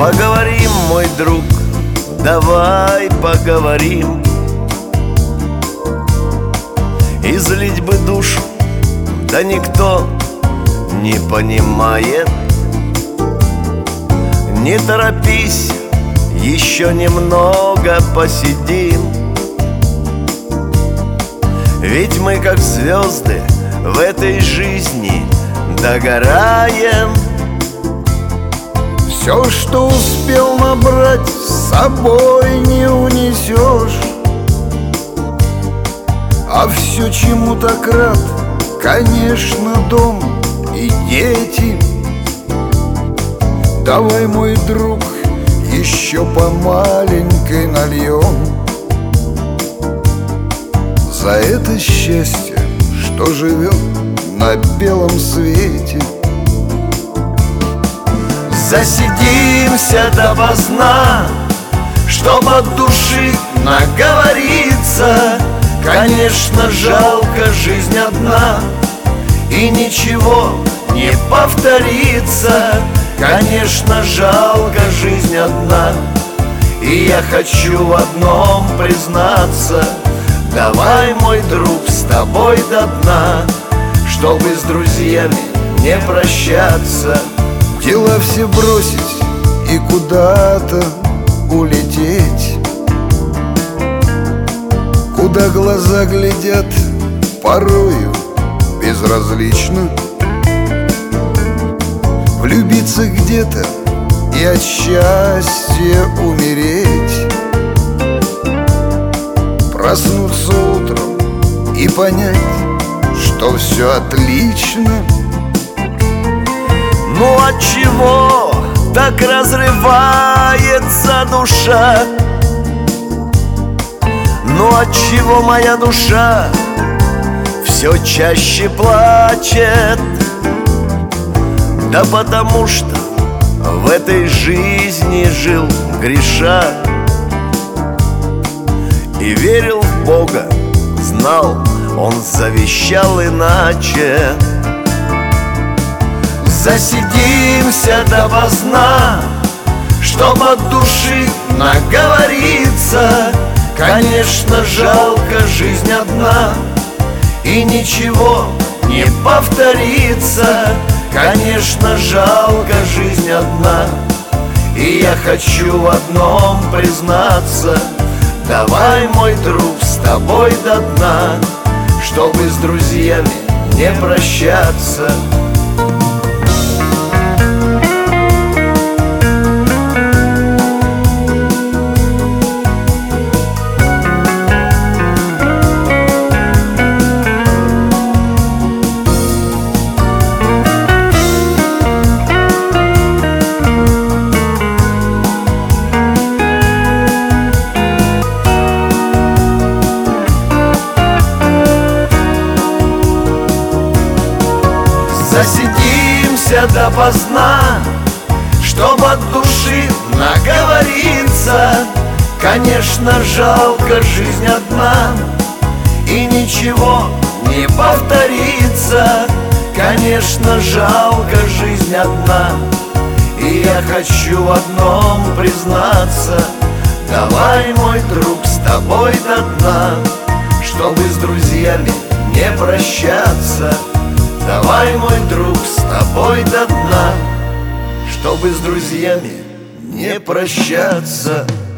Поговорим, мой друг, давай поговорим. Излить бы душу, да никто не понимает. Не торопись, еще немного посидим. Ведь мы, как звезды, в этой жизни догораем. Все, что успел набрать, с собой не унесешь. А все, чему так рад, конечно, дом и дети. Давай, мой друг, еще по маленькой нальем за это счастье, что живет на белом свете. Засидимся допоздна, чтоб от души наговориться. Конечно, жалко, жизнь одна, и ничего не повторится. Конечно, жалко, жизнь одна, и я хочу в одном признаться. Давай, мой друг, с тобой до дна, чтобы с друзьями не прощаться. Дела все бросить и куда-то улететь, куда глаза глядят порою безразлично. Влюбиться где-то и от счастья умереть, проснуться утром и понять, что все отлично. Ну отчего так разрывается душа? Ну отчего моя душа все чаще плачет? Да потому что в этой жизни жил греша и верил в Бога, знал, Он завещал иначе. Засидимся допоздна, чтоб от души наговориться. Конечно, жалко, жизнь одна, и ничего не повторится. Конечно, жалко, жизнь одна, и я хочу в одном признаться. Давай, мой друг, с тобой до дна, чтобы с друзьями не прощаться. Засидимся допоздна, чтоб от души наговориться. Конечно, жалко, жизнь одна, и ничего не повторится. Конечно, жалко, жизнь одна, и я хочу в одном признаться. Давай, мой друг, с тобой до дна, чтобы с друзьями не прощаться. Давай, мой друг, с тобой до дна, чтобы с друзьями не прощаться.